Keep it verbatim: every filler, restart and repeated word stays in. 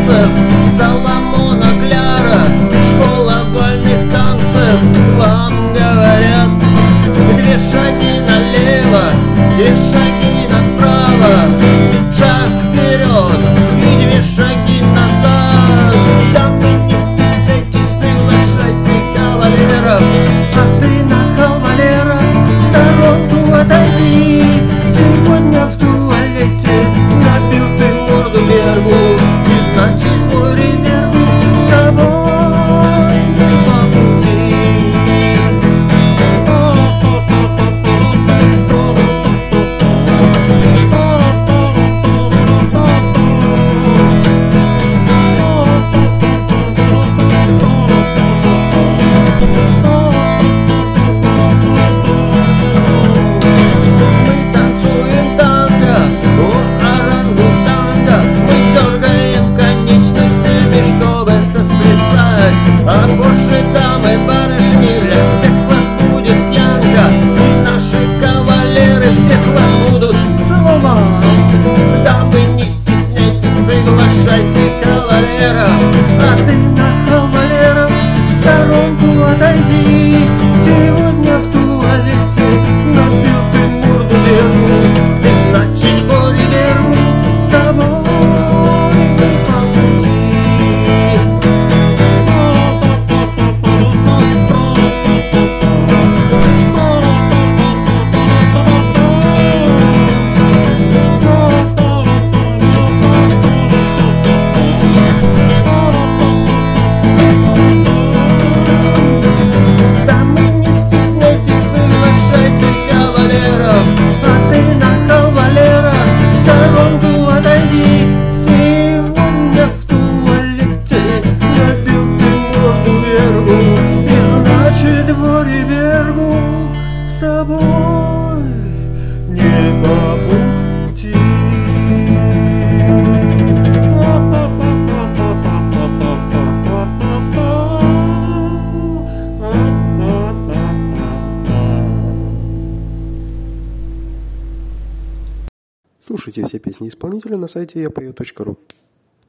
танцев Соломона Кляра, школа вольных танцев. Вам говорят: две шаги налево, две шаги направо, шаг вперед и две шаги назад. Да вы не стесняйтесь, приглашайте кавалеров. А ты, нахал Валера, в сторонку отойди. Сегодня в туалете набил ты морду Бергу, и значит мой Ребергу с тобой по пути. Мы танцуем танго у орангутанга, мы дергаем конечностями, чтобы это сплясать. А позже дамы, барышни, для всех вас будет пьянка, и наши кавалеры всех вас будут целовать. Дамы, не стесняйтесь, приглашайте кавалера. А ты, нахал Валера, в сторонку отойди. Сегодня в туалете набил ты морду Бергу, и значит мой Ребергу с тобой по пути. Дамы, не стесняйтесь, приглашайте кавалеров. А ты, нахал Валера, в сторонку отойди. Сегодня в туалете набил ты морду Бергу, и значит мой Ребергу с собой не по пути. Слушайте все песни исполнителя на сайте я пою точка ру.